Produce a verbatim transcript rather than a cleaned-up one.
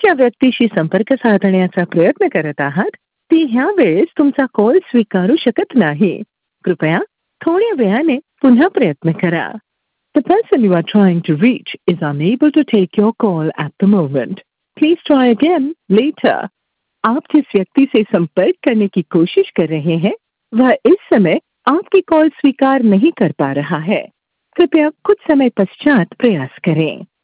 ज्या व्यक्तीशी संपर्क साधण्याचा प्रयत्न करत आहात ती ह्या वेळेस तुमचा कॉल स्वीकारू शकत नाही. कृपया थोड्या वेळाने पुन्हा प्रयत्न करा. The person you are trying to reach is unable to take your call at the moment. Please try again later. आप जिस व्यक्ति से संपर्क करने की कोशिश कर रहे हैं वह इस समय आपकी कॉल स्वीकार नहीं कर पा रहा है. कृपया कुछ समय पश्चात प्रयास करें.